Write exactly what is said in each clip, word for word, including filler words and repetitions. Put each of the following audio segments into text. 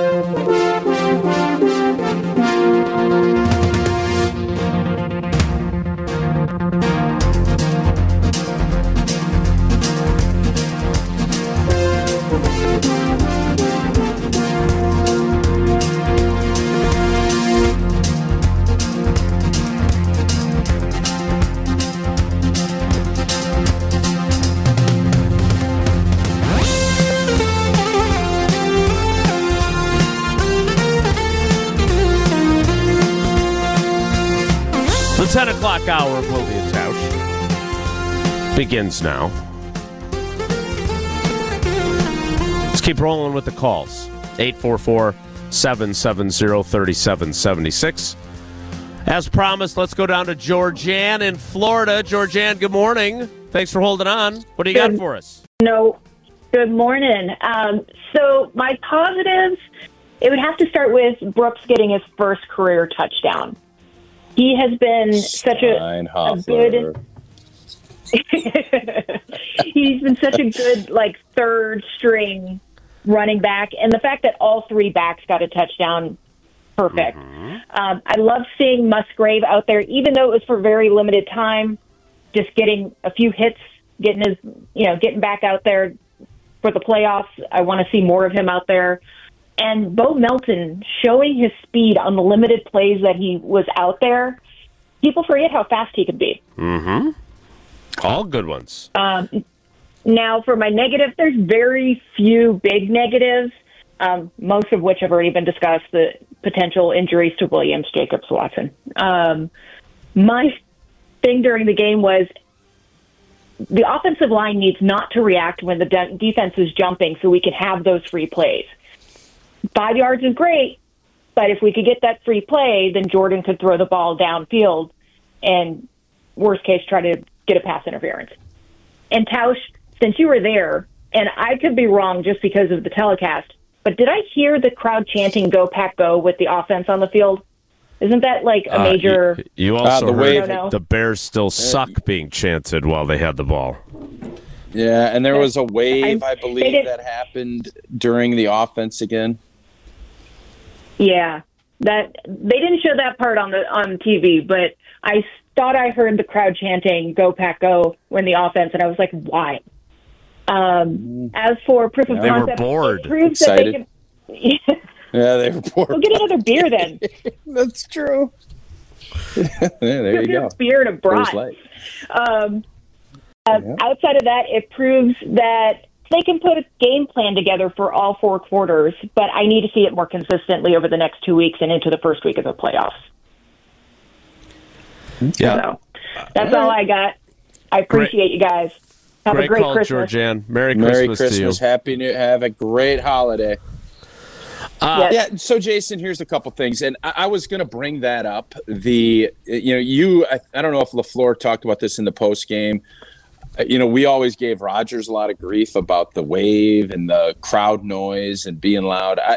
ten o'clock hour of Wilde and Tausch begins now. Let's keep rolling with the calls. eight four four, seven seven zero, three seven seven six. As promised, let's go down to Georgianne in Florida. Georgianne, good morning. Thanks for holding on. What do you good, got for us? No, good morning. Um, so my positives, it would have to start with Brooks getting his first career touchdown. He has been such a, a good. He's been such a good, like, third string running back, and the fact that all three backs got a touchdown, perfect. Mm-hmm. Um, I love seeing Musgrave out there, even though it was for very limited time. Just getting a few hits, getting his, you know, getting back out there for the playoffs. I want to see more of him out there. And Bo Melton showing his speed on the limited plays that he was out there. People forget how fast he could be. Mm-hmm. All good ones. Um, now, for my negative, there's very few big negatives, um, most of which have already been discussed, the potential injuries to Williams, Jacobs, Watson. Um, my thing during the game was the offensive line needs not to react when the de- defense is jumping so we can have those free plays. Five yards is great, but if we could get that free play, then Jordan could throw the ball downfield and, worst case, try to get a pass interference. And Tausch, since you were there, and I could be wrong just because of the telecast, but did I hear the crowd chanting "Go Pack Go" with the offense on the field? Isn't that like a major... Uh, you, you also uh, the heard way the Bears still suck being chanted while they had the ball. Yeah, and there was a wave, I, I believe, did, that happened during the offense again. Yeah, that they didn't show that part on the on T V, but I thought I heard the crowd chanting "Go Pack Go" when the offense, and I was like, "Why?" Um, as for proof of they concept, were bored, it proves excited. that they can. Yeah, they were bored. We'll get another beer then. That's true. Yeah, there you go. Beer and a brat. Um, uh, yeah. Outside of that, it proves that they can put a game plan together for all four quarters, but I need to see it more consistently over the next two weeks and into the first week of the playoffs. Yeah. So, that's all, all right. I got. I appreciate great. you guys. Have great a great call, Christmas. Georgianne. Merry, Merry Christmas, Christmas to you. Happy New Have a great holiday. Uh, yes. Yeah, so Jason, here's a couple things, and I, I was going to bring that up. The you know you I, I don't know if LaFleur talked about this in the post game. You know, we always gave Rodgers a lot of grief about the wave and the crowd noise and being loud. I,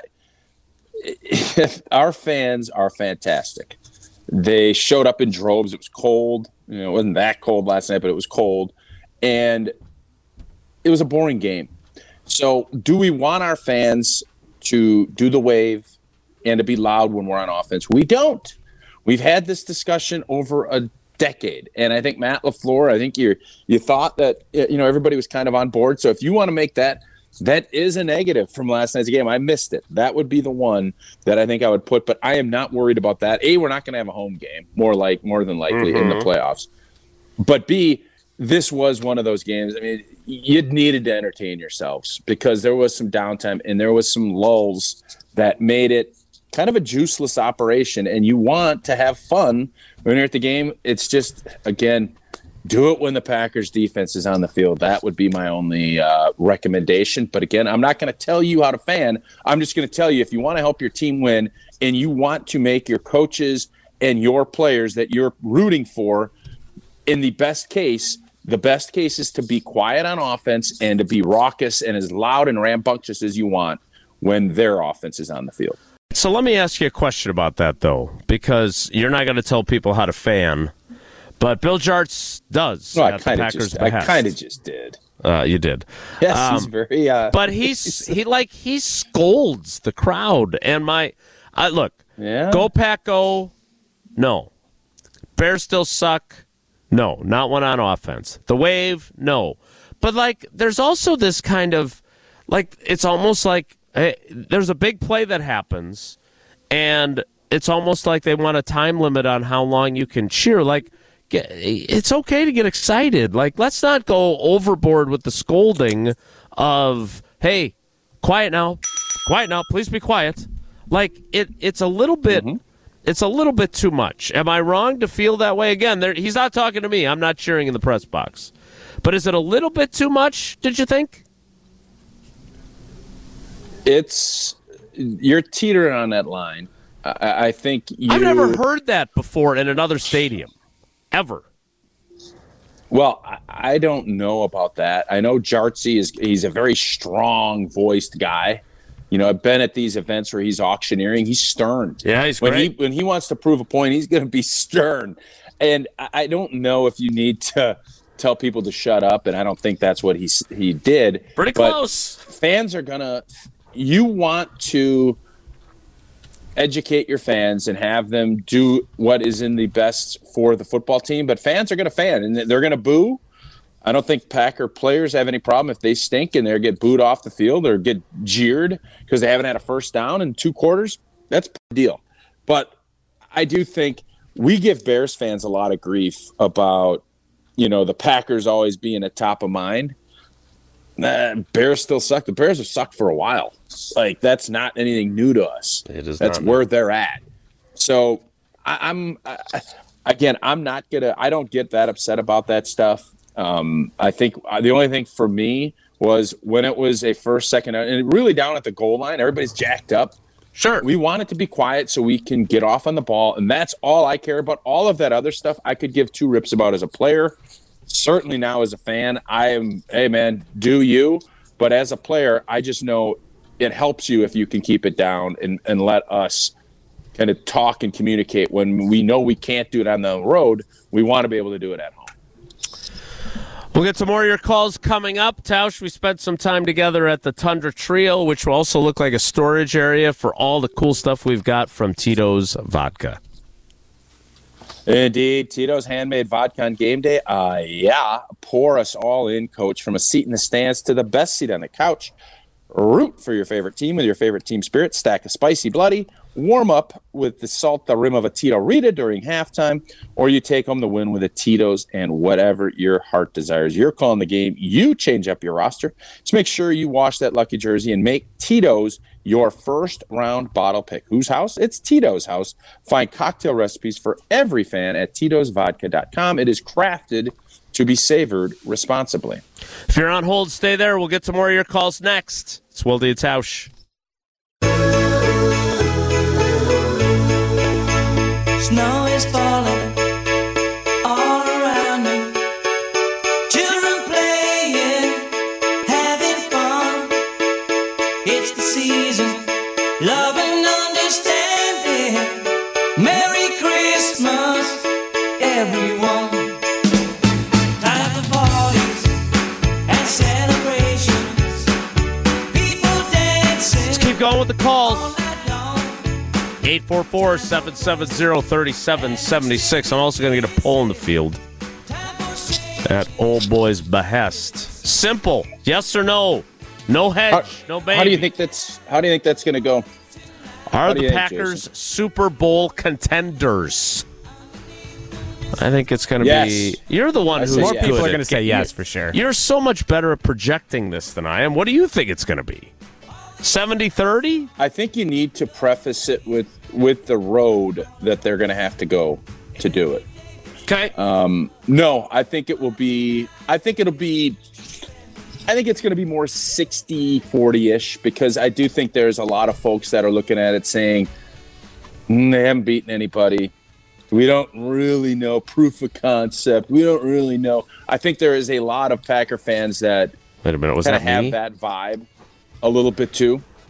our fans are fantastic. They showed up in droves. It was cold. You know, it wasn't that cold last night, but it was cold, and it was a boring game. So, do we want our fans to do the wave and to be loud when we're on offense? We don't. We've had this discussion over a decade, and I think Matt LaFleur, I think you you thought that you know everybody was kind of on board. So if you want to make that, that is a negative from last night's game. I missed it. That would be the one that I think I would put. But I am not worried about that. A, we're not going to have a home game, more like more than likely mm-hmm. in the playoffs. But B, this was one of those games. I mean, you needed to entertain yourselves because there was some downtime and there was some lulls that made it kind of a juiceless operation. And you want to have fun when you're at the game. It's just, again, do it when the Packers defense is on the field. That would be my only uh, recommendation. But again, I'm not going to tell you how to fan. I'm just going to tell you, if you want to help your team win and you want to make your coaches and your players that you're rooting for, in the best case, the best case is to be quiet on offense and to be raucous and as loud and rambunctious as you want when their offense is on the field. So let me ask you a question about that, though, because you're not going to tell people how to fan, but Bill Jartz does. No, at I the kind of Packers' just, I behest. kind of just did. Uh, you did. Yes, um, he's very. Uh, but he's he like he scolds the crowd. And my, uh, look, yeah. Go Pack Go. No, Bears still suck. No, not one on offense. The Wave. No, but like there's also this kind of like it's almost like hey, there's a big play that happens, and it's almost like they want a time limit on how long you can cheer. Like. It's okay to get excited. Like, let's not go overboard with the scolding of, hey, quiet now, quiet now, please be quiet. Like, it, it's a little bit, mm-hmm. it's a little bit too much. Am I wrong to feel that way? Again, there, he's not talking to me. I'm not cheering in the press box. But is it a little bit too much, did you think? It's, you're teetering on that line. I, I think you... I've never heard that before in another stadium. Ever. Well, I, I don't know about that. I know Jartsy is he's a very strong voiced guy. You know, I've been at these events where he's auctioneering. He's stern. Yeah, he's when great. He, when he wants to prove a point, he's going to be stern. And I, I don't know if you need to tell people to shut up, and I don't think that's what he he did. Pretty but close. Fans are gonna. You want to educate your fans and have them do what is in the best for the football team, but fans are going to fan and they're going to boo. I don't think Packer players have any problem if they stink and they get booed off the field or get jeered because they haven't had a first down in two quarters. That's a deal. But I do think we give Bears fans a lot of grief about, you know, the Packers always being at top of mind. Nah, Bears still suck. The Bears have sucked for a while. Like, that's not anything new to us. It is. That's not where new. They're at. So I, I'm I, again. I'm not gonna. I don't get that upset about that stuff. Um, I think the only thing for me was when it was a first, second, and really down at the goal line, everybody's jacked up. Sure. We want it to be quiet so we can get off on the ball, and that's all I care about. All of that other stuff I could give two rips about as a player. Certainly now as a fan, I am, hey, man, do you. But as a player, I just know it helps you if you can keep it down and, and let us kind of talk and communicate. When we know we can't do it on the road, we want to be able to do it at home. We'll get some more of your calls coming up. Tausch, we spent some time together at the Tundra Trio, which will also look like a storage area for all the cool stuff we've got from Tito's Vodka. Indeed. Tito's handmade vodka on game day. Uh, yeah. Pour us all in, Coach. From a seat in the stands to the best seat on the couch. Root for your favorite team with your favorite team spirit. Stack a spicy bloody. Warm up with the salt the rim of a Tito Rita during halftime. Or you take home the win with a Tito's and whatever your heart desires. You're calling the game. You change up your roster. So make sure you wash that lucky jersey and make Tito's your first round bottle pick. Whose house? It's Tito's house. Find cocktail recipes for every fan at titos vodka dot com. It is crafted to be savored responsibly. If you're on hold, stay there. We'll get some more of your calls next. It's Wilde and Tausch. Snow is falling all around me. Children playing, having fun. It's the season, love and understanding. Merry Christmas, everyone. Time for parties and celebrations. People dancing. Let's keep going with the calls. all night long. eight four four, seven seven zero, three seven seven six. I'm also going to get a poll in the field Time for singing. at Old Boy's behest. Simple. Yes or no? No hedge. How, no baby. how do you think that's? How do you think that's going to go? Are do the you think, Packers Jason? Super Bowl contenders? I think it's going to Yes. be. You're the one I who's say More yes. people good are at going to say getting- yes for sure. You're so much better at projecting this than I am. What do you think it's going to be? seventy thirty? I think you need to preface it with with the road that they're going to have to go to do it. Okay. No, I think it will be. I think it'll be. I think it's going to be more sixty forty-ish because I do think there's a lot of folks that are looking at it saying "Mm, they haven't beaten anybody. We don't really know proof of concept. We don't really know. I think there is a lot of Packer fans that Wait a minute. Was kind of that have me? that vibe a little bit too.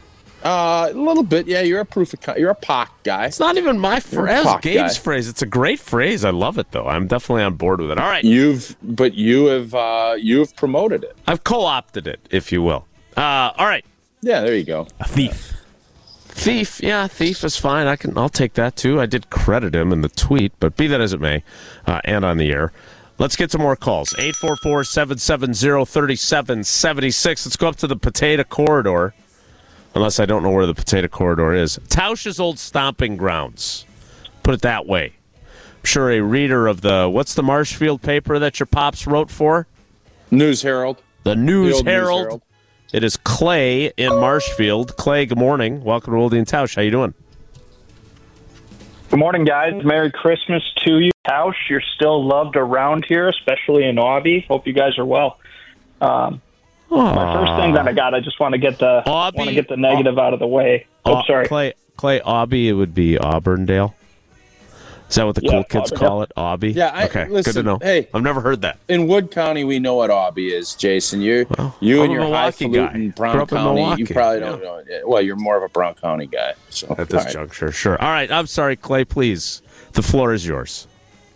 Uh, a little bit, yeah. You're a proof of con- you're a P O C guy. It's not even my phrase. Gabe's phrase. It's a great phrase. I love it though. I'm definitely on board with it. All right, You've, but you have, uh, you have promoted it. I've co-opted it, if you will. Uh, all right, Yeah, there you go. a thief. Thief, yeah, thief is fine. I can, I'll take that too. I did credit him in the tweet, but be that as it may, uh, and on the air. Let's get some more calls. eight four four, seven seven zero, three seven seven six. Let's go up to the Potato Corridor. Unless I don't know where the Potato Corridor is. Tausch's old stomping grounds. Put it that way. I'm sure a reader of the, what's the Marshfield paper that your pops wrote for? News Herald. The News, old News Herald. Herald. It is Clay in Marshfield. Clay, good morning. Welcome to Oldie and Tausch. How you doing? Good morning, guys. Merry Christmas to you. Tausch, you're still loved around here, especially in Aubie. Hope you guys are well. Um, my first thing that I got, I just want to get the Aubie- want to get the negative out of the way. Oh, Au- sorry. Clay, Clay, Aubie, it would be Auburndale. Is that what the Yeah, cool kids Auburndale. call it? Aubie? Yeah, I- okay, listen, good to know. hey. I've never heard that. In Wood County, we know what Aubie is, Jason. You, you I'm and a your Milwaukee highfalutin guy. Brown Grew up in County, Milwaukee. you probably don't Yeah. know it. Well, you're more of a Brown County guy. So At this all right. juncture, sure. All right, I'm sorry, Clay, please. The floor is yours.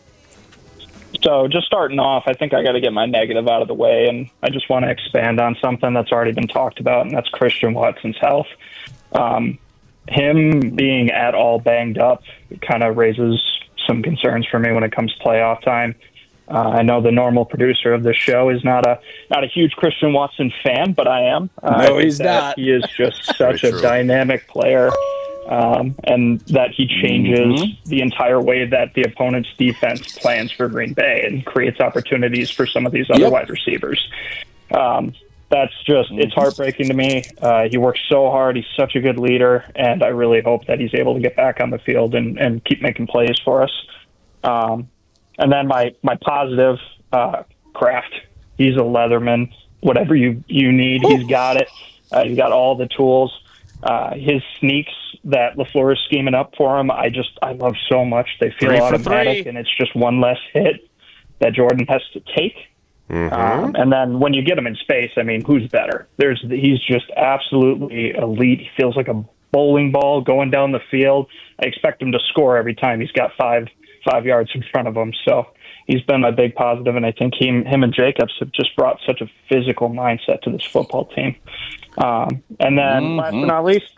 So just starting off, I think I got to get my negative out of the way, and I just want to expand on something that's already been talked about, and that's Christian Watson's health. Um, him being at all banged up kind of raises some concerns for me when it comes to playoff time. Uh, I know the normal producer of this show is not a not a huge Christian Watson fan, but I am. Uh, I No, think he's that not. He is just such a true. dynamic player. Um, and that he changes Mm-hmm. the entire way that the opponent's defense plans for Green Bay and creates opportunities for some of these other Yep. wide receivers. Um, that's just, it's Mm-hmm. heartbreaking to me. Uh, he works so hard. He's such a good leader, and I really hope that he's able to get back on the field and, and keep making plays for us. Um, and then my, my positive, uh, Kraft. He's a Leatherman. Whatever you, you need, he's got it. Uh, he's got all the tools. Uh, his sneaks that LaFleur is scheming up for him, I just, I love so much. They feel Three for automatic, three. and it's just one less hit that Jordan has to take. Mm-hmm. Um, and then when you get him in space, I mean, who's better? There's, he's just absolutely elite. He feels like a bowling ball going down the field. I expect him to score every time he's got five, five yards in front of him. So he's been my big positive, and I think he, him and Jacobs have just brought such a physical mindset to this football team. Um, and then Mm-hmm. last but not least,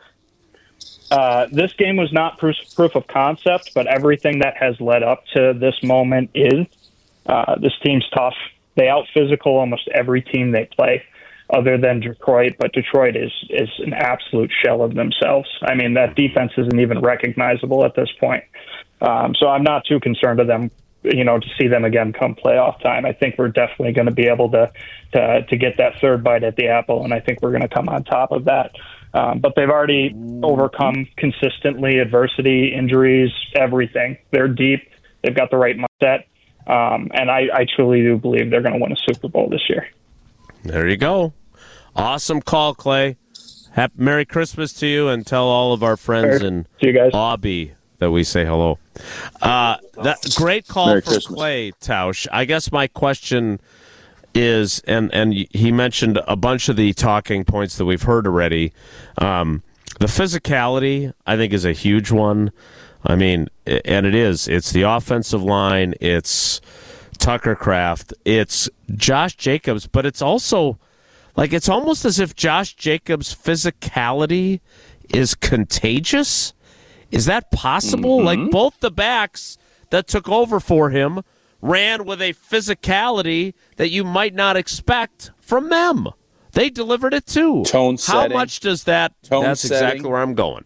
uh, this game was not proof, proof of concept, but everything that has led up to this moment is. Uh, this team's tough. They out physical almost every team they play, other than Detroit. But Detroit is is an absolute shell of themselves. I mean, that defense isn't even recognizable at this point. Um, so I'm not too concerned of them. You know, to see them again come playoff time. I think we're definitely going to be able to, to to get that third bite at the apple, and I think we're going to come on top of that. Um, but they've already overcome consistently adversity, injuries, everything. They're deep. They've got the right mindset. Um, and I, I truly do believe they're going to win a Super Bowl this year. There you go. Awesome call, Clay. Happy Merry Christmas to you, and tell all of our friends in See you guys. Aubie that we say hello. Uh, that great call Merry for Christmas. Clay, Tausch. I guess my question is, and and he mentioned a bunch of the talking points that we've heard already. Um, the physicality, I think, is a huge one. I mean, and it is. It's the offensive line. It's Tucker Kraft. It's Josh Jacobs. But it's also, like, it's almost as if Josh Jacobs' physicality is contagious. Is that possible? Mm-hmm. Like, both the backs that took over for him ran with a physicality that you might not expect from them. They delivered it too. Tone How setting. much does that? Tone that's setting. exactly where I'm going.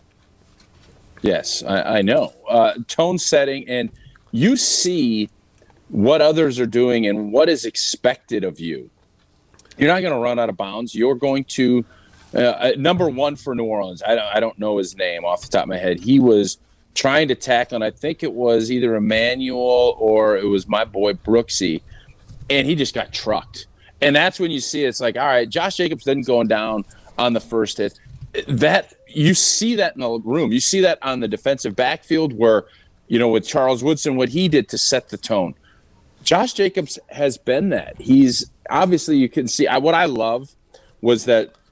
Yes, I, I know. Uh, tone setting, and you see what others are doing and what is expected of you. You're not going to run out of bounds. You're going to uh, number one for New Orleans. I don't, I don't know his name off the top of my head. He was trying to tackle, and I think it was either Emmanuel or it was my boy Brooksy, and he just got trucked. And that's when you see it. It's like, all right, Josh Jacobs didn't going down on the first hit. That you see that in the room. You see that on the defensive backfield where, you know, with Charles Woodson, what he did to set the tone. Josh Jacobs has been that. He's obviously, you can see I, what I love was that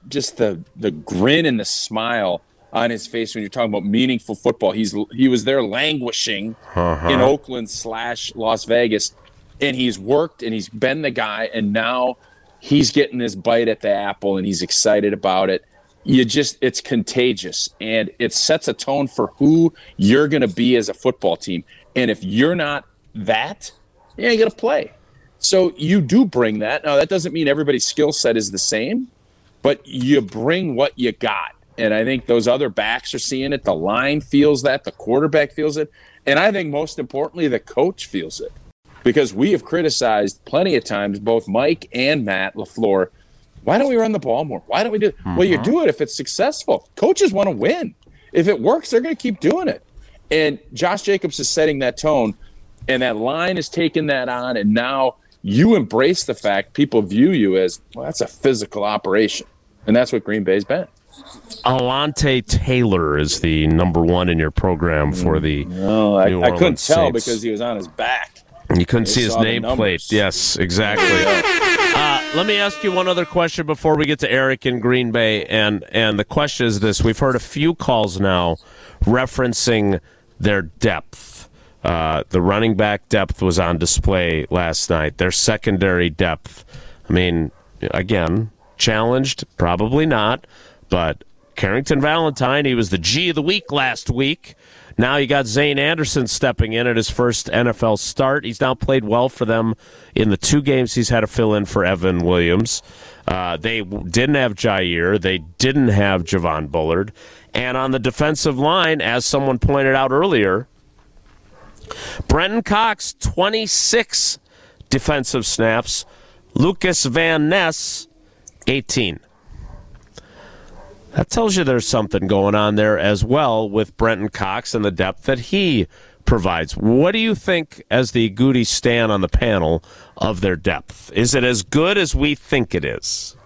just the the grin and the smile on his face when you're talking about meaningful football. He's he was there languishing Uh-huh. in Oakland slash Las Vegas, and he's worked and he's been the guy, and now he's getting his bite at the apple and he's excited about it. You just it's contagious, and it sets a tone for who you're going to be as a football team. And if you're not that, you ain't going to play. So you do bring that. Now that doesn't mean everybody's skill set is the same, but you bring what you got. And I think those other backs are seeing it. The line feels that. The quarterback feels it. And I think most importantly, the coach feels it. Because we have criticized plenty of times, both Mike and Matt LaFleur, why don't we run the ball more? Why don't we do it? Mm-hmm. Well, you do it if it's successful. Coaches want to win. If it works, they're going to keep doing it. And Josh Jacobs is setting that tone, and that line is taking that on, and now you embrace the fact people view you as, well, that's a physical operation. And that's what Green Bay's been. Alontae Taylor is the number one in your program for the No, I, New I couldn't Orleans tell Saints. because he was on his back. You couldn't I see his saw the nameplate. numbers. Yes, exactly. Uh, let me ask you one other question before we get to Eric in Green Bay. And, and the question is this. We've heard a few calls now referencing their depth. Uh, the running back depth was on display last night. Their secondary depth. I mean, again, challenged? Probably not. But Carrington Valentine, he was the G of the week last week. Now you got Zane Anderson stepping in at his first N F L start. He's now played well for them in the two games he's had to fill in for Evan Williams. Uh, they didn't have Jair. They didn't have Javon Bullard. And on the defensive line, as someone pointed out earlier, Brenton Cox, twenty-six defensive snaps. Lucas Van Ness, eighteen. That tells you there's something going on there as well with Brenton Cox and the depth that he provides. What do you think, as the Goody Stan on the panel, of their depth? Is it as good as we think it is?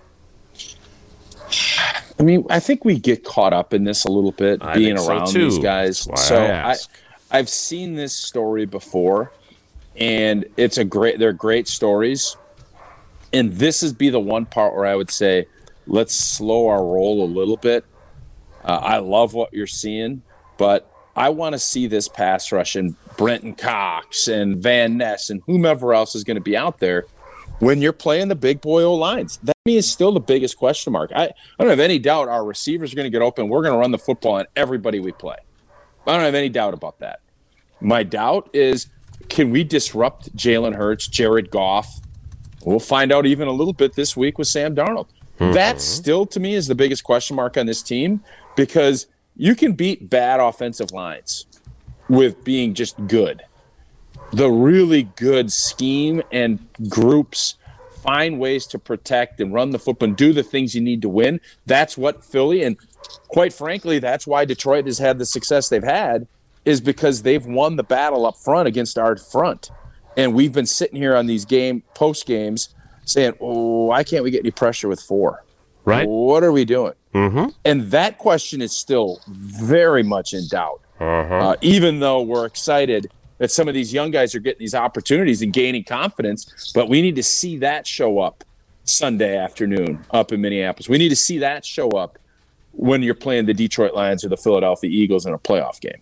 I mean, I think we get caught up in this a little bit, I being think so, around too. these guys. That's why So I I, ask. I've seen this story before, and it's a great. They're great stories, and this is be the one part where I would say, let's slow our roll a little bit. Uh, I love what you're seeing, but I want to see this pass rush and Brenton Cox and Van Ness and whomever else is going to be out there when you're playing the big boy O-lines. That is still the biggest question mark. I, I don't have any doubt our receivers are going to get open. We're going to run the football on everybody we play. I don't have any doubt about that. My doubt is, can we disrupt Jalen Hurts, Jared Goff? We'll find out even a little bit this week with Sam Darnold. Mm-hmm. That still, to me, is the biggest question mark on this team, because you can beat bad offensive lines with being just good. The really good scheme and groups find ways to protect and run the football and do the things you need to win. That's what Philly, and quite frankly, that's why Detroit has had the success they've had, is because they've won the battle up front against our front. And we've been sitting here on these game post games saying, oh, why can't we get any pressure with four? Right. What are we doing? Mm-hmm. And that question is still very much in doubt, Uh-huh. uh, even though we're excited that some of these young guys are getting these opportunities and gaining confidence. But we need to see that show up Sunday afternoon up in Minneapolis. We need to see that show up when you're playing the Detroit Lions or the Philadelphia Eagles in a playoff game.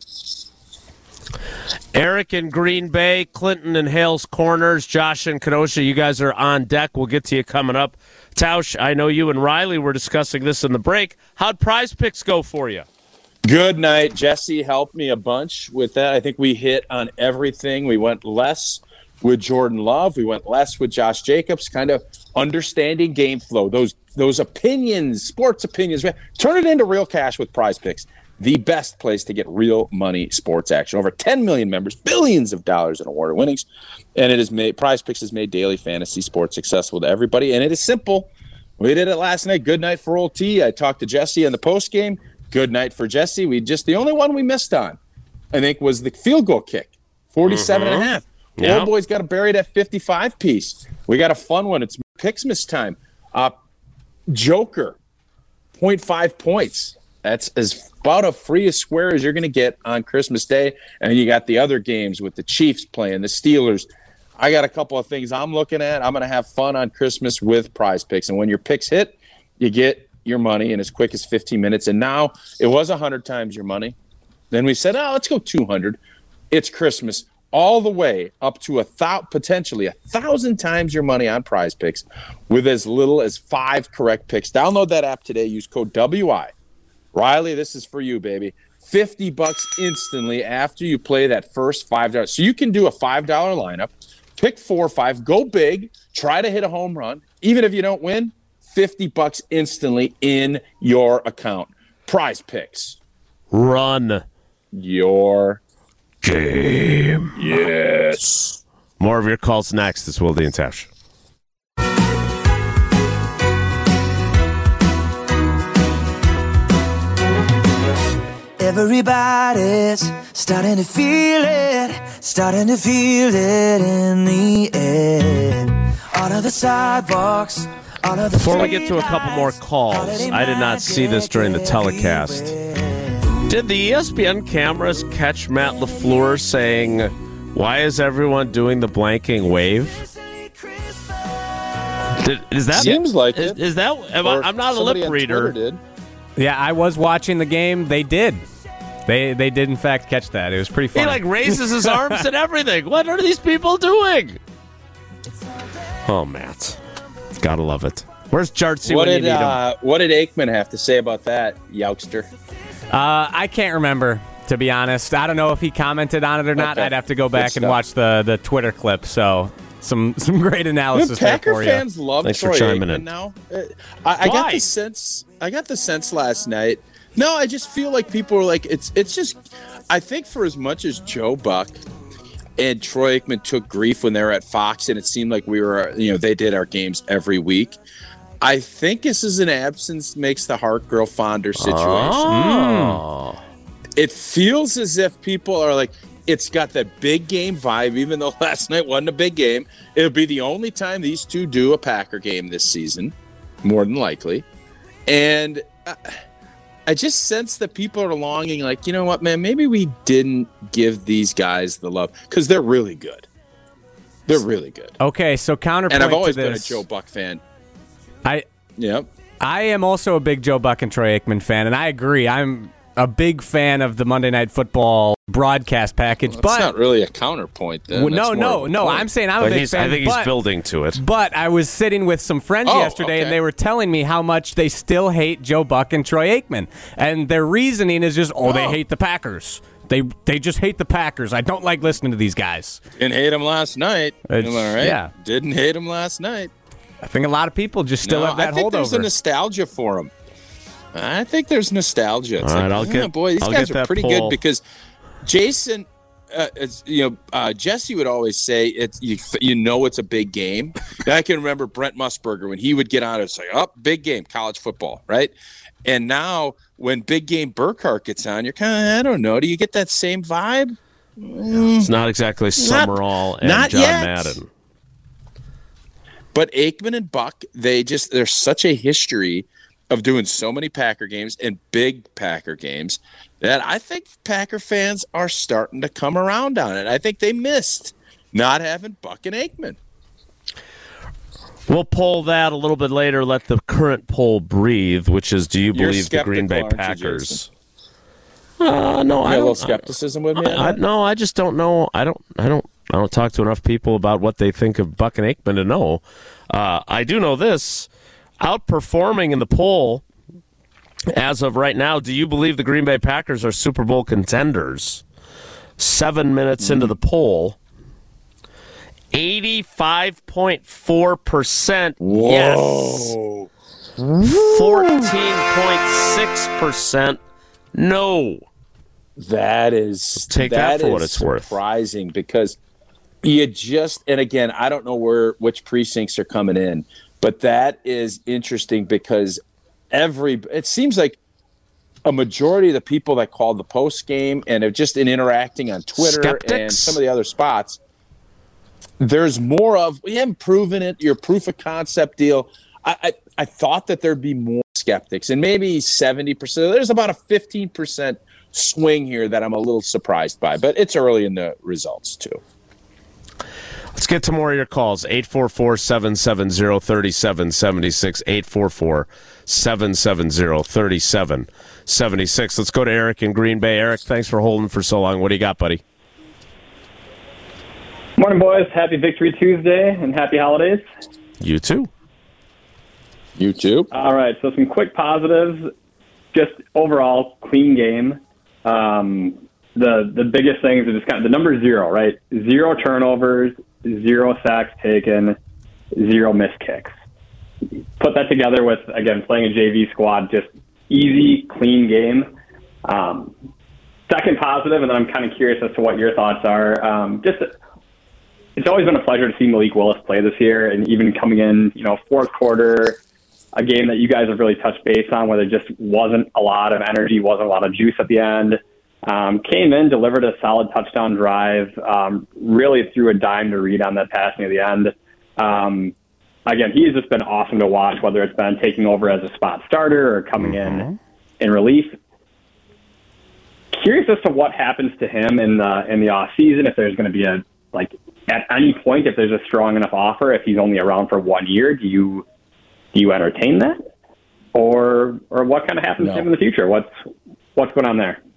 Eric in Green Bay, Clinton and Hales Corners, Josh and Kenosha, you guys are on deck. We'll get to you coming up. Tausch, I know you and Riley were discussing this in the break. How'd Prize Picks go for you? Good night. Jesse helped me a bunch with that. I think we hit on everything. We went less with Jordan Love. We went less with Josh Jacobs, kind of understanding game flow. Those those opinions, sports opinions, turn it into real cash with Prize Picks. The best place to get real money sports action. Over ten million members, billions of dollars in award winnings. And it is made, Prize Picks has made daily fantasy sports accessible to everybody. And it is simple. We did it last night. Good night for old T. I talked to Jesse in the post game. Good night for Jesse. We just, the only one we missed on, I think, was the field goal kick. forty-seven Mm-hmm. and a half. Yeah. Old boy's got to bury that fifty-five piece. We got a fun one. It's Picksmas time. Uh, Joker, zero point five points. That's as about a free as square as you're going to get on Christmas Day. And you got the other games with the Chiefs playing, the Steelers. I got a couple of things I'm looking at. I'm going to have fun on Christmas with Prize Picks. And when your picks hit, you get your money in as quick as fifteen minutes. And now it was one hundred times your money. Then we said, oh, let's go two hundred. It's Christmas. All the way up to a thou- potentially a thousand times your money on Prize Picks with as little as five correct picks. Download that app today. Use code W I. Riley, this is for you, baby. fifty bucks instantly after you play that first five dollars. So you can do a five dollar lineup, pick four or five, go big, try to hit a home run. Even if you don't win, fifty bucks instantly in your account. Prize Picks. Run your game. Yes. More of your calls next. It's Wilde and Tash. Everybody's starting to feel it, starting to feel it in the air. All of the sidewalks, all of the Before we get to a couple more calls, I did not see this during the telecast. Did the E S P N cameras catch Matt LaFleur saying, "Why is everyone doing the blanking wave"? Did, is that Seems like is, it. is that? Am I, I'm not a Somebody lip on reader. Twitter did. Yeah, I was watching the game. They did. They they did in fact catch that. It was pretty funny. He like raises his arms and everything. What are these people doing? Oh, Matt, gotta love it. Where's Jartsy What when you did need him? uh, What did Aikman have to say about that, youngster? Uh, I can't remember, to be honest. I don't know if he commented on it or not. Okay. I'd have to go back Good and stuff. watch the, the Twitter clip. So some some great analysis there Packer for you. fans love Thanks for Troy chiming Aikman in. now. Uh, I, I got Why? the sense. I got the sense last night. No, I just feel like people are like it's. It's just. I think for as much as Joe Buck and Troy Aikman took grief when they were at Fox, and it seemed like we were, you know, they did our games every week. I think this is an absence makes the heart grow fonder situation. Oh. It feels as if people are like, it's got that big game vibe, even though last night wasn't a big game. It'll be the only time these two do a Packer game this season, more than likely. And I, I just sense that people are longing, like, you know what, man, maybe we didn't give these guys the love because they're really good. They're really good. Okay, so counterpoint And I've always to been a this, Joe Buck fan. I Yep. I am also a big Joe Buck and Troy Aikman fan, and I agree. I'm a big fan of the Monday Night Football broadcast package. Well, but that's not really a counterpoint, then. Well, That's no, more no, of a no. point. I'm saying I'm a But big he's, fan. I think but, he's building to it. But I was sitting with some friends Oh, yesterday, okay. and they were telling me how much they still hate Joe Buck and Troy Aikman, and their reasoning is just, oh, they Oh. hate the Packers. They they just hate the Packers. I don't like listening to these guys. Didn't hate him last night. It's- Am I right? yeah. Didn't hate him last night. I think a lot of people just still No, have that I think there's a holdover. nostalgia for him. I think there's nostalgia. It's All right, like, I'll yeah, get- boy, these I'll guys get are that pretty poll. good because Jason, uh, is, you know, uh, Jesse would always say it's you, you know it's a big game. And I can remember Brent Musburger when he would get on, it's like, oh, big game, college football, right? And now when big game Burkhart gets on, you're kind of, I don't know, do you get that same vibe? It's not exactly Summerall and not John yet. Madden. But Aikman and Buck, they just, there's such a history of doing so many Packer games and big Packer games that I think Packer fans are starting to come around on it. I think they missed not having Buck and Aikman. We'll pull that a little bit later. Let the current poll breathe, which is, do you You're believe the Green Bay skeptical, aren't you, Packers? Uh, no, You I got a little don't. skepticism with me? I, I, no, I just don't know. I don't. I don't. I don't talk to enough people about what they think of Buck and Aikman to know. Uh, I do know this: outperforming in the poll as of right now. Do you believe the Green Bay Packers are Super Bowl contenders? Seven minutes into the poll, eighty-five point four percent yes, Whoa. fourteen point six percent no. That is take that for is what it's worth. surprising because you just, and again, I don't know where which precincts are coming in, but that is interesting because every it seems like a majority of the people that called the post game and have just in interacting on Twitter Skeptics? and some of the other spots, there's more of we haven't proven it. Your proof of concept deal. I I, I thought that there'd be more skeptics, and maybe seventy percent. There's about a fifteen percent swing here that I'm a little surprised by, but it's early in the results too. Let's get to more of your calls. eight four four, seven seven zero, three seven seven six, eight four four, seven seven zero, three seven seven six. Let's go to Eric in Green Bay. Eric, thanks for holding for so long. What do you got, buddy? Morning, boys. Happy Victory Tuesday and happy holidays. You too. You too. All right, so some quick positives. Just overall, clean game. Um, the the biggest things are just kind of the number zero, right? Zero turnovers, zero sacks taken, zero missed kicks. Put that together with, again, playing a J V squad, just easy, clean game. Um, second positive, and then I'm kind of curious as to what your thoughts are. Um, just it's always been a pleasure to see Malik Willis play this year, and even coming in, you know, fourth quarter, a game that you guys have really touched base on, where there just wasn't a lot of energy, wasn't a lot of juice at the end. Um, came in, delivered a solid touchdown drive, um, really threw a dime to Reed on that pass near the end. Um, again, he's just been awesome to watch, whether it's been taking over as a spot starter or coming mm-hmm. in in relief. Curious as to what happens to him in the in the off season, if there's going to be a, like, at any point, if there's a strong enough offer, if he's only around for one year, do you do you entertain that, or or what kind of happens no. to him in the future? What's what's going on there?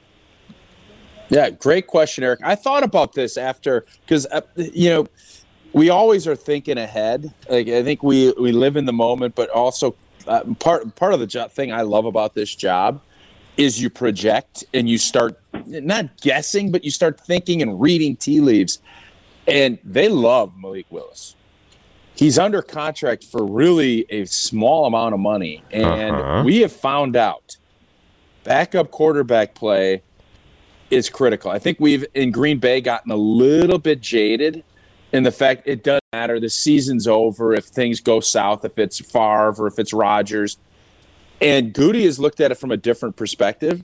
Yeah, great question, Eric. I thought about this after, because, uh, you know, we always are thinking ahead. Like, I think we, we live in the moment, but also uh, part part of the job, thing I love about this job is you project and you start not guessing, but you start thinking and reading tea leaves. And they love Malik Willis. He's under contract for really a small amount of money. And uh-huh. we have found out backup quarterback play is critical. I think we've, in Green Bay, gotten a little bit jaded in the fact it doesn't matter. The season's over if things go south, if it's Favre or if it's Rodgers. And Goody has looked at it from a different perspective.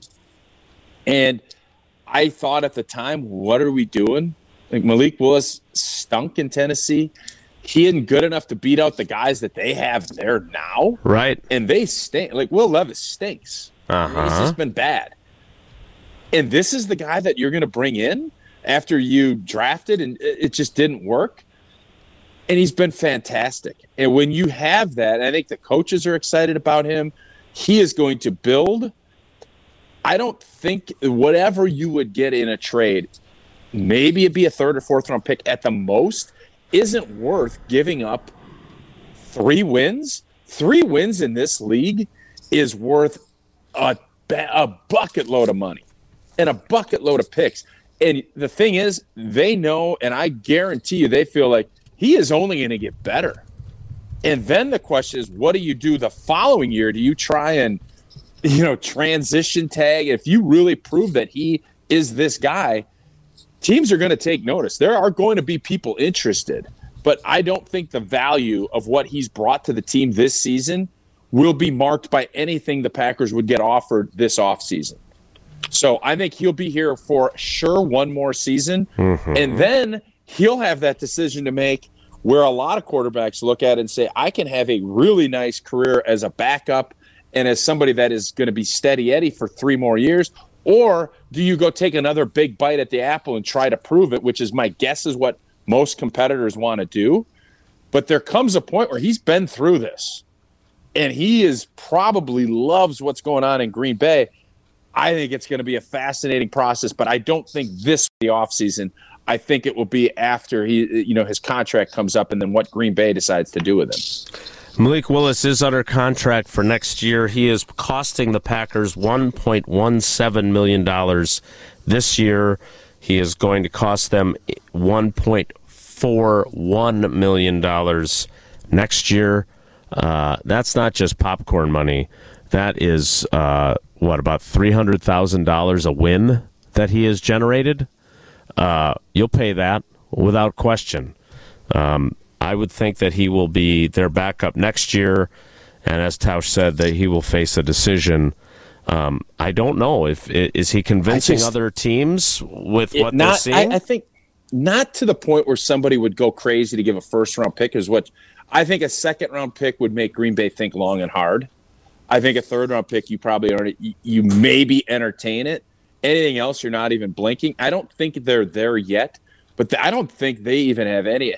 And I thought at the time, what are we doing? Like, Malik Willis stunk in Tennessee. He isn't good enough to beat out the guys that they have there now. Right. And they stink. Like, Will Levis stinks. Uh-huh. He's just been bad. And this is the guy that you're going to bring in after you drafted and it just didn't work. And he's been fantastic. And when you have that, I think the coaches are excited about him. He is going to build. I don't think whatever you would get in a trade, maybe it'd be a third or fourth round pick at the most, isn't worth giving up three wins. Three wins in this league is worth a, a bucket load of money and a bucket load of picks. And the thing is, they know, and I guarantee you, they feel like he is only going to get better. And then the question is, what do you do the following year? Do you try and, you know, transition tag? If you really prove that he is this guy, teams are going to take notice. There are going to be people interested, but I don't think the value of what he's brought to the team this season will be marked by anything the Packers would get offered this offseason. So I think he'll be here for sure one more season, mm-hmm. and then he'll have that decision to make where a lot of quarterbacks look at it and say, I can have a really nice career as a backup and as somebody that is going to be steady Eddie for three more years. Or do you go take another big bite at the apple and try to prove it, which is my guess is what most competitors want to do. But there comes a point where he's been through this, and he is probably loves what's going on in Green Bay. I think it's going to be a fascinating process, but I don't think this will be offseason. I think it will be after he, you know, his contract comes up and then what Green Bay decides to do with him. Malik Willis is under contract for next year. He is costing the Packers one point one seven million dollars this year. He is going to cost them one point four one million dollars next year. Uh, that's not just popcorn money. That is, uh, what, about three hundred thousand dollars a win that he has generated? Uh, you'll pay that without question. Um, I would think that he will be their backup next year, and as Tausch said, that he will face a decision. Um, I don't know if is he convincing just, other teams with what not, they're seeing. I, I think not to the point where somebody would go crazy to give a first round pick. Is what I think a second round pick would make Green Bay think long and hard. I think a third round pick, you probably already you, you maybe entertain it. Anything else, you're not even blinking. I don't think they're there yet. but I don't think they even have any.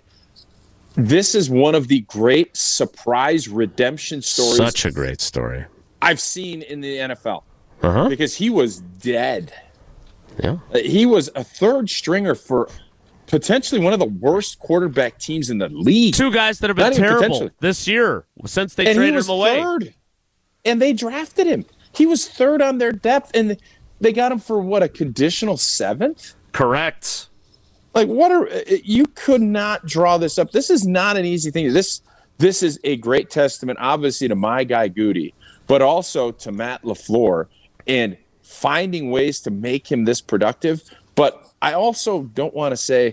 This is one of the great surprise redemption stories. Such a great story I've seen in the N F L. Uh-huh. Because he was dead. Yeah. He was a third stringer for potentially one of the worst quarterback teams in the league. Two guys that have been Not even terrible potentially. this year since they And he traded was him away. third. And they drafted him. He was third on their depth, and they got him for, what, a conditional seventh? Correct. Like, what are you could not draw this up. This is not an easy thing. This this is a great testament, obviously, to my guy Goody, but also to Matt LaFleur and finding ways to make him this productive. But I also don't want to say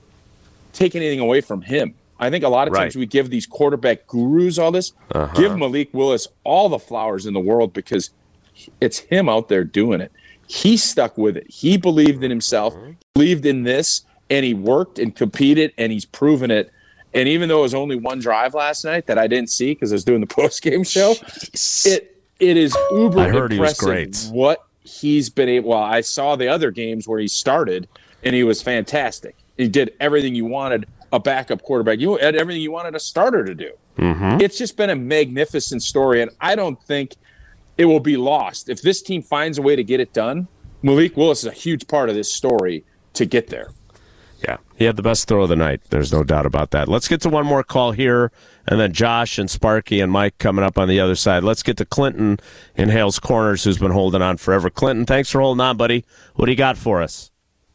take anything away from him. I think a lot of times Right. we give these quarterback gurus all this. Uh-huh. Give Malik Willis all the flowers in the world because it's him out there doing it. He stuck with it. He believed in himself, believed in this, and he worked and competed, and he's proven it. And even though it was only one drive last night that I didn't see because I was doing the post-game show, it it is uber I heard he was impressive great. what he's been able. Well, I saw the other games where he started, and he was fantastic. He did everything you wanted a backup quarterback. You had everything you wanted a starter to do. Mm-hmm. It's just been a magnificent story, and I don't think it will be lost. If this team finds a way to get it done, Malik Willis is a huge part of this story to get there. Yeah, he had the best throw of the night. There's no doubt about that. Let's get to one more call here, and then Josh and Sparky and Mike coming up on the other side. Let's get to Clinton in Hales Corners, who's been holding on forever. Clinton, thanks for holding on, buddy. What do you got for us?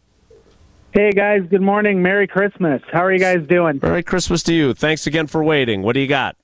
Hey, guys. Good morning. Merry Christmas. How are you guys doing? Merry Christmas to you. Thanks again for waiting. What do you got?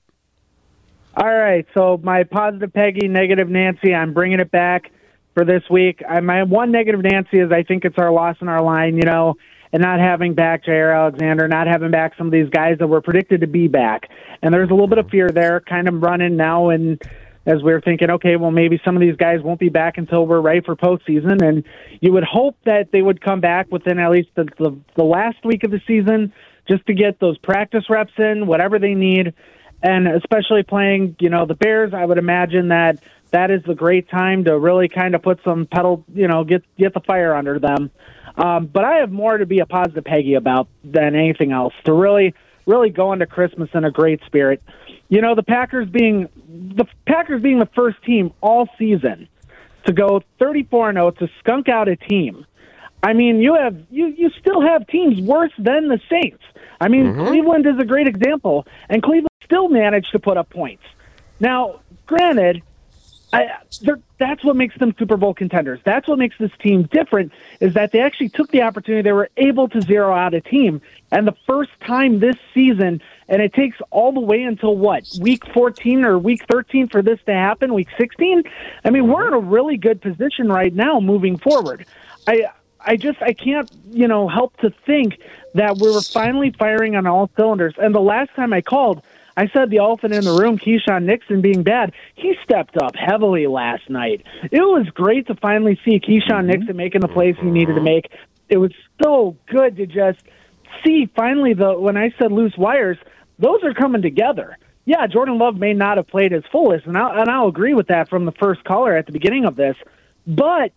All right. So my positive Peggy, negative Nancy, I'm bringing it back for this week. I, my one negative Nancy is I think it's our loss in our line, you know, and not having back Jair Alexander, not having back some of these guys that were predicted to be back. And there's a little bit of fear there kind of running now, and as we're thinking, okay, well, maybe some of these guys won't be back until we're ready for postseason. And you would hope that they would come back within at least the, the, the last week of the season just to get those practice reps in, whatever they need. And especially playing, you know, the Bears, I would imagine that that is the great time to really kind of put some pedal, you know, get get the fire under them. Um, but I have more to be a positive Peggy about than anything else, to really, really go into Christmas in a great spirit. You know, the Packers being the Packers being the first team all season to go thirty-four and oh, to skunk out a team. I mean, you have you, you still have teams worse than the Saints. I mean, mm-hmm. Cleveland is a great example, and Cleveland still managed to put up points. Now, granted, I, that's what makes them Super Bowl contenders. That's what makes this team different, is that they actually took the opportunity. They were able to zero out a team. And the first time this season, and it takes all the way until, what, week fourteen or week thirteen for this to happen, week sixteen? I mean, we're in a really good position right now moving forward. I I just, I can't, you know, help to think that we were finally firing on all cylinders. And the last time I called, I said the elephant in the room, Keyshawn Nixon being bad. He stepped up heavily last night. It was great to finally see Keyshawn mm-hmm. Nixon making the plays he needed to make. It was so good to just see finally the when I said loose wires, those are coming together. Yeah, Jordan Love may not have played his fullest, and I'll, and I'll agree with that from the first caller at the beginning of this. But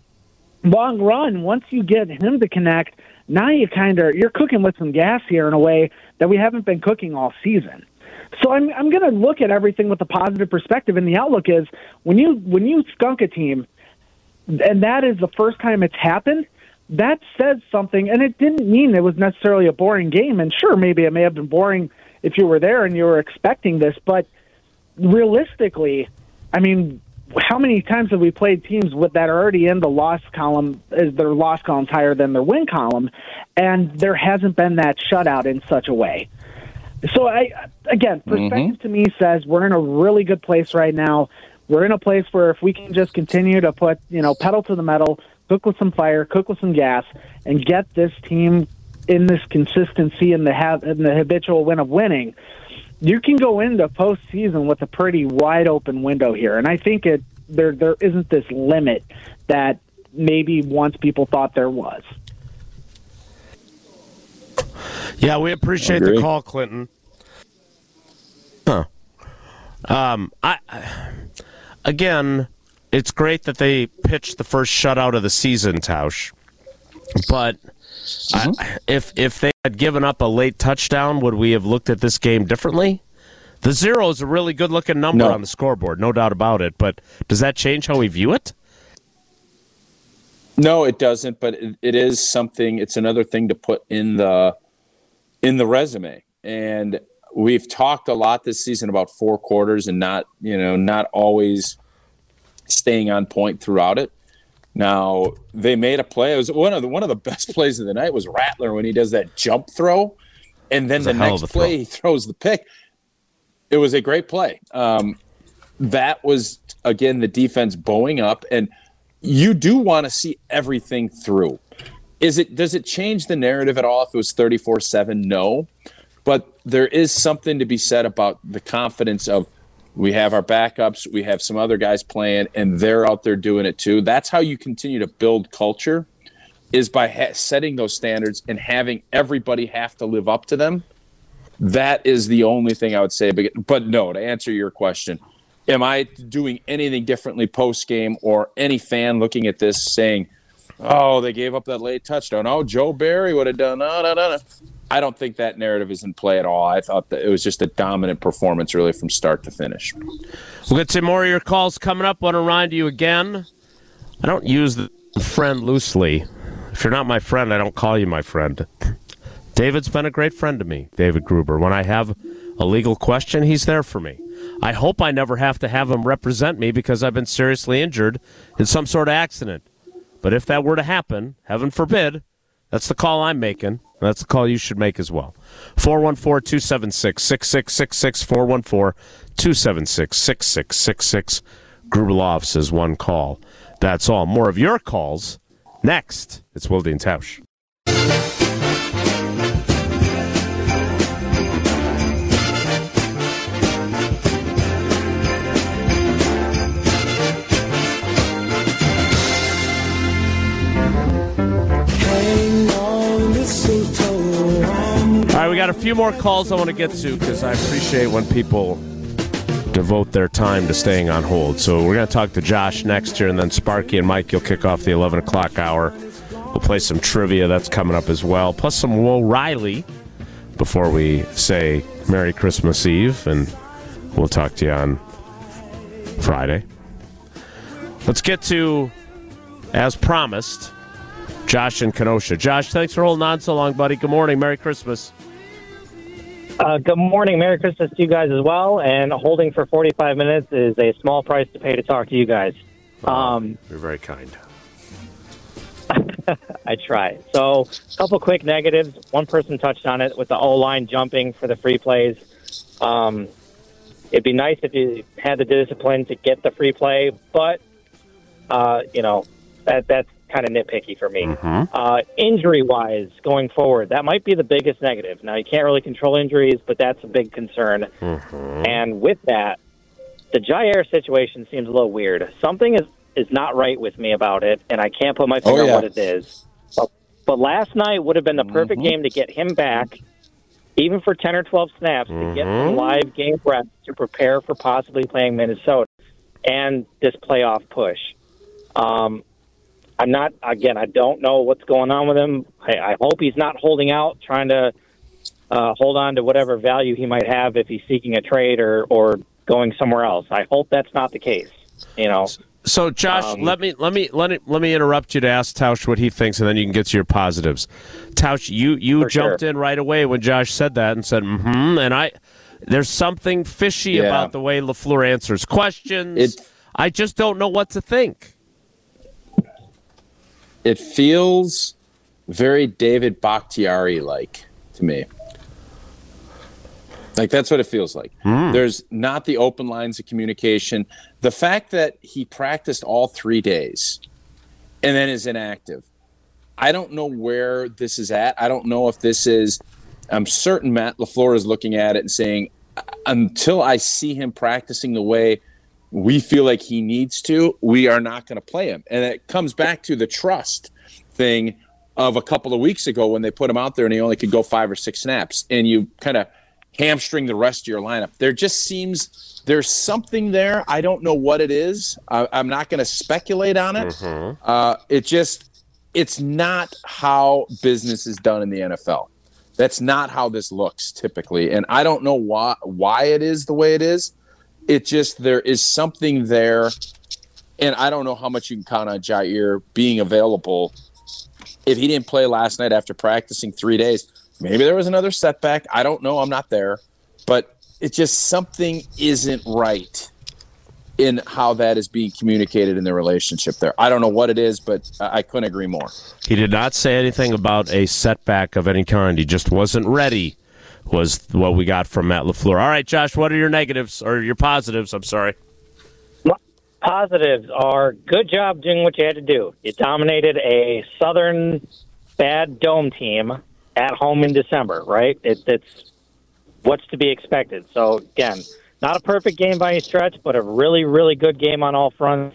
long run, once you get him to connect, now you kind of you're cooking with some gas here in a way that we haven't been cooking all season. So I'm I'm going to look at everything with a positive perspective, and the outlook is when you when you skunk a team, and that is the first time it's happened, that says something, and it didn't mean it was necessarily a boring game. And sure, maybe it may have been boring if you were there and you were expecting this, but realistically, I mean, how many times have we played teams with that are already in the loss column, is their loss column's higher than their win column, and there hasn't been that shutout in such a way. So, I again, perspective mm-hmm. to me says we're in a really good place right now. We're in a place where if we can just continue to put, you know, pedal to the metal, cook with some fire, cook with some gas, and get this team in this consistency and the, ha- in the habitual win of winning, you can go into postseason with a pretty wide open window here. And I think it there there isn't this limit that maybe once people thought there was. Yeah, we appreciate the call, Clinton. Huh. Um, I, I again, it's great that they pitched the first shutout of the season, Tausch. But Mm-hmm. I, if if they had given up a late touchdown, would we have looked at this game differently? The zero is a really good-looking number no. on the scoreboard, no doubt about it. But does that change how we view it? No, it doesn't. But it, it is something. It's another thing to put in the in the resume. And we've talked a lot this season about four quarters and not, you know, not always staying on point throughout it. Now, they made a play. It was one of the one of the best plays of the night was Rattler when he does that jump throw, and then the next play he throws the pick. It was a great play. Um, that was, again, the defense bowing up, and you do want to see everything through. Is it? Does it change the narrative at all if it was thirty-four seven? No. But there is something to be said about the confidence of we have our backups, we have some other guys playing, and they're out there doing it too. That's how you continue to build culture, is by ha- setting those standards and having everybody have to live up to them. That is the only thing I would say. But, but no, to answer your question, am I doing anything differently post-game, or any fan looking at this saying, oh, they gave up that late touchdown, oh, Joe Barry would have done, no, no, no, no. I don't think that narrative is in play at all. I thought that it was just a dominant performance really from start to finish. We'll get some more of your calls coming up. I want to remind you again, I don't use the friend loosely. If you're not my friend, I don't call you my friend. David's been a great friend to me, David Gruber. When I have a legal question, he's there for me. I hope I never have to have him represent me because I've been seriously injured in some sort of accident. But if that were to happen, heaven forbid, that's the call I'm making. That's the call you should make as well. four one four, two seven six, six six six six, four one four, two seven six, six six six six. Gruber Law says one call. That's all. More of your calls next. It's Wilde and Tausch. All right, we got a few more calls I want to get to because I appreciate when people devote their time to staying on hold. So we're going to talk to Josh next here, and then Sparky and Mike, you'll kick off the eleven o'clock hour. We'll play some trivia. That's coming up as well, plus some Will Riley before we say Merry Christmas Eve, and we'll talk to you on Friday. Let's get to, as promised, Josh in Kenosha. Josh, thanks for holding on so long, buddy. Good morning. Merry Christmas. Uh, good morning. Merry Christmas to you guys as well. And holding for forty-five minutes is a small price to pay to talk to you guys. Um, You're very kind. I try. So a couple quick negatives. One person touched on it with the O-line jumping for the free plays. Um, it'd be nice if you had the discipline to get the free play, but, uh, you know, that that's kind of nitpicky for me. Mm-hmm. Uh, injury-wise, going forward, that might be the biggest negative. Now, you can't really control injuries, but that's a big concern. Mm-hmm. And with that, the Jair situation seems a little weird. Something is, is not right with me about it, and I can't put my finger oh, yeah. on what it is. But, but last night would have been the perfect mm-hmm. game to get him back, even for ten or twelve snaps, mm-hmm. to get some live game reps to prepare for possibly playing Minnesota and this playoff push. Um, I'm not, again, I don't know what's going on with him. I, I hope he's not holding out, trying to uh, hold on to whatever value he might have if he's seeking a trade or, or going somewhere else. I hope that's not the case, you know. So, Josh, Um, let me let me let me let me interrupt you to ask Tausch what he thinks, and then you can get to your positives. Tausch, you you For jumped sure. in right away when Josh said that and said, "Mm-hmm," and I, there's something fishy Yeah. about the way LaFleur answers questions. It- I just don't know what to think. It feels very David Bakhtiari-like to me. Like, that's what it feels like. Mm. There's not the open lines of communication. The fact that he practiced all three days and then is inactive. I don't know where this is at. I don't know if this is – I'm certain Matt LaFleur is looking at it and saying, until I see him practicing the way we feel like he needs to, we are not going to play him. And it comes back to the trust thing of a couple of weeks ago when they put him out there and he only could go five or six snaps. And you kind of hamstring the rest of your lineup. There just seems there's something there. I don't know what it is. I, I'm not going to speculate on it. Mm-hmm. Uh, it just it's not how business is done in the N F L. That's not how this looks typically. And I don't know why why it is the way it is. It just, there is something there. And I don't know how much you can count on Jair being available. If he didn't play last night after practicing three days, maybe there was another setback. I don't know. I'm not there. But it's just something isn't right in how that is being communicated in the relationship there. I don't know what it is, but I couldn't agree more. He did not say anything about a setback of any kind. He just wasn't ready, was what we got from Matt LaFleur. All right, Josh, what are your negatives, or your positives? I'm sorry. Positives are good job doing what you had to do. You dominated a Southern bad dome team at home in December, right? It, it's what's to be expected. So, again, not a perfect game by any stretch, but a really, really good game on all fronts.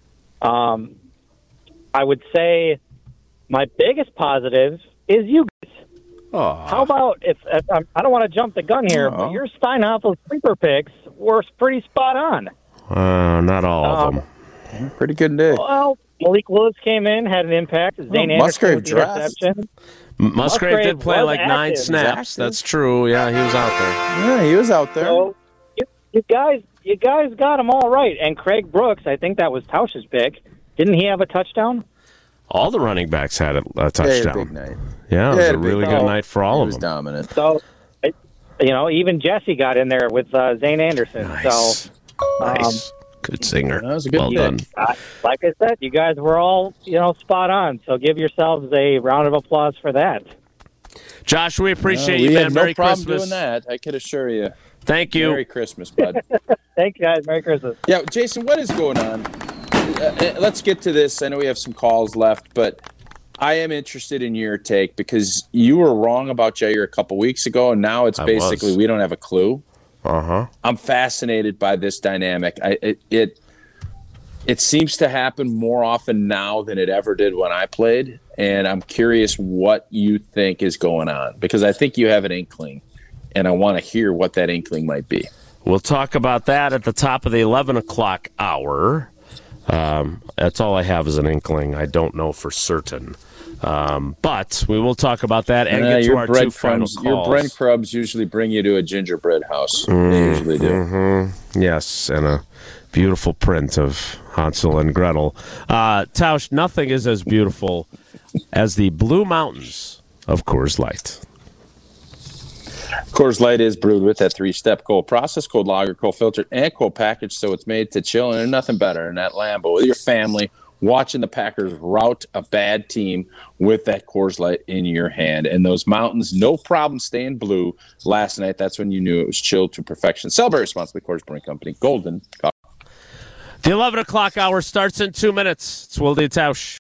Um, I would say my biggest positive is you guys. Oh. How about, if, if I don't want to jump the gun here, Oh. but your Steinhoffel sleeper picks were pretty spot on. Uh, not all of Um, them. Pretty good day. Well, Malik Willis came in, had an impact. Zane Oh, Anderson Musgrave with the dressed. interception. M- Musgrave Musgrave did play was like nine active. snaps. Exactly. That's true. Yeah, he was out there. Yeah, he was out there. So you, you guys, you guys got them all right. And Craig Brooks, I think that was Tausch's pick. Didn't he have a touchdown? All the running backs had a, a Yeah, he had a touchdown. big night. Yeah, it He was had a a big really night. good night for all He of was them. dominant. So, it, you know, even Jesse got in there with uh, Zane Anderson. Nice. So, Nice. Good singer. That was a good well pick. done. uh, like I said, you guys were all, you know, spot on. So give yourselves a round of applause for that. Josh, we appreciate No, you, we man. have no Merry problem Christmas. doing that. I can assure you. Thank you. Merry Christmas, bud. Thanks, guys. Merry Christmas. Yeah, Jason, what is going on? Uh, let's get to this. I know we have some calls left, but I am interested in your take because you were wrong about Jair a couple weeks ago, and now it's I basically was. we don't have a clue. Uh-huh. I'm fascinated by this dynamic. I, it, it it seems to happen more often now than it ever did when I played, and I'm curious what you think is going on because I think you have an inkling, and I want to hear what that inkling might be. We'll talk about that at the top of the eleven o'clock hour. Um, that's all I have is an inkling. I don't know for certain. Um, but we will talk about that and Uh, get to your our two final breadcrumbs, calls. your breadcrumbs usually bring you to a gingerbread house. They usually do. Mm-hmm. Yes, and a beautiful print of Hansel and Gretel. Uh, Tausch, nothing is as beautiful as the Blue Mountains of Coors Light. Coors Light is brewed with that three-step cold process, cold lager, cold filtered, and cold packaged, so it's made to chill, and there's nothing better than that Lambo with your family watching the Packers rout a bad team with that Coors Light in your hand. And those mountains, no problem staying blue last night. That's when you knew it was chilled to perfection. Celebrate responsibly, Coors Brewing Company, Golden. The eleven o'clock hour starts in two minutes. It's Wilde Tausch.